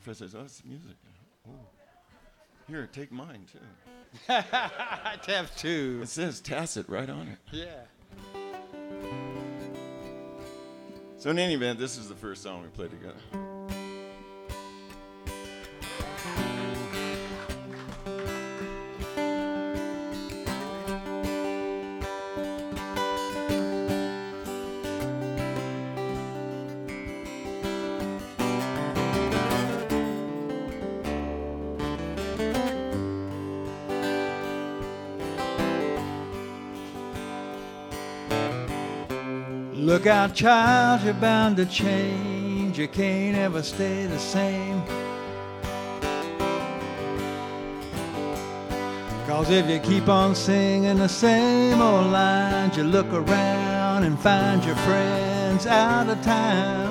professor says, "Oh, it's music." Oh, here, take mine too. I have two. It says Tacit right on it. Yeah. So in any event, this is the first song we played together. Look out, child, you're bound to change. You can't ever stay the same. 'Cause if you keep on singing the same old lines, you look around and find your friends out of time.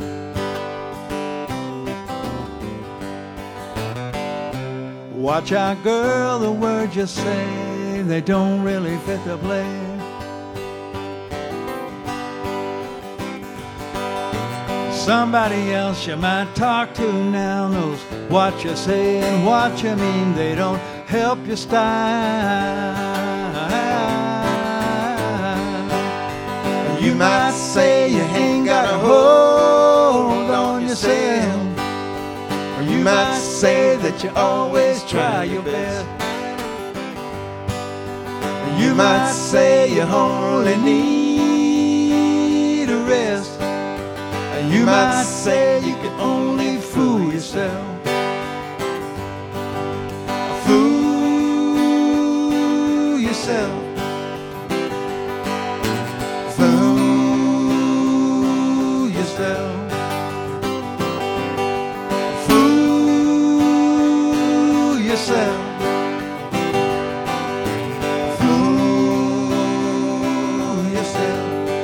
Watch out, girl, the words you say, they don't really fit the blame. Somebody else you might talk to now knows what you say and what you mean. They don't help your style. You might say you ain't got a hold on yourself, or you might say that you always try your best. You might say you only need a rest. You might say you can only fool yourself. Fool yourself. Fool yourself. Fool yourself. Fool yourself.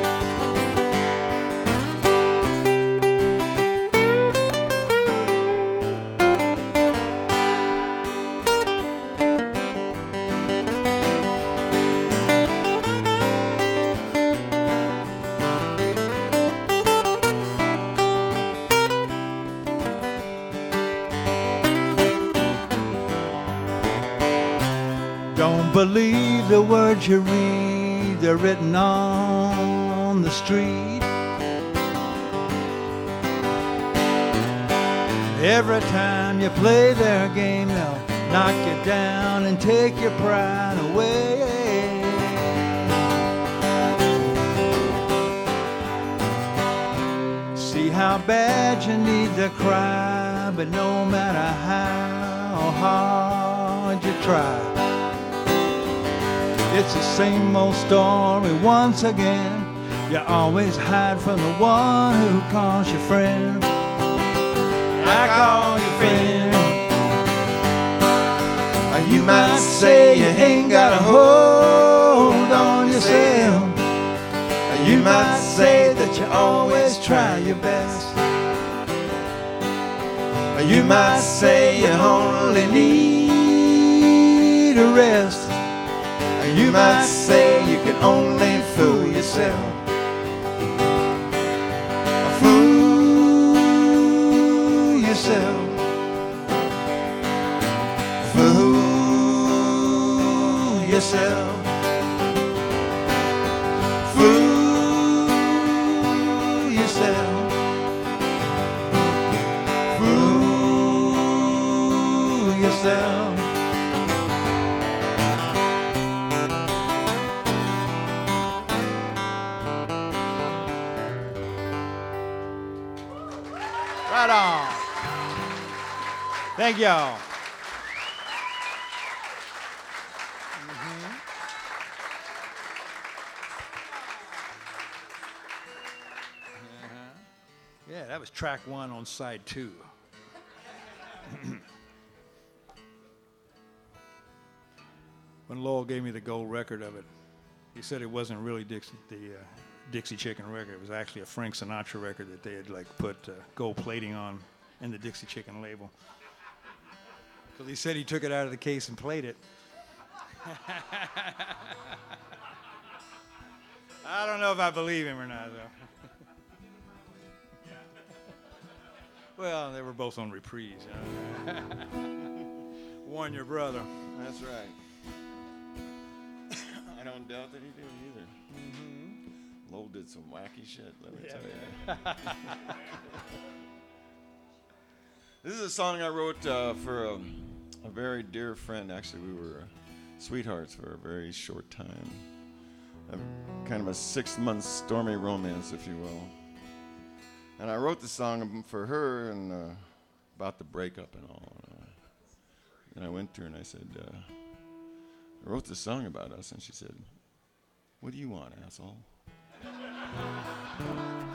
Don't believe the words you read, they're written on the street. Every time you play their game, they'll knock you down and take your pride away. See how bad you need to cry, but no matter how hard you try, it's the same old story once again. You always hide from the one who calls you friend. I call you friend. You might say you ain't got a hold on yourself. You might say that you always try your best. You might say you only need a rest. You might say you can only fool yourself. Fool yourself. Fool yourself. Fool yourself. Fool yourself. Right on. Thank y'all. Yeah, that was track one on side two. When Lowell gave me the gold record of it, he said it wasn't really Dixie Chicken record. It was actually a Frank Sinatra record that they had like put gold plating on in the Dixie Chicken label. Because he said he took it out of the case and played it. I don't know if I believe him or not, though. Well, they were both on reprise. Warn your brother. That's right. I don't doubt that he did either. Mm-hmm. Lowell did some wacky shit, let me tell you. This is a song I wrote for a very dear friend. Actually, we were sweethearts for a very short time. Kind of a 6-month stormy romance, if you will. And I wrote the song for her and about the breakup and all. And I went to her and I said, I wrote this song about us. And she said, "What do you want, asshole?"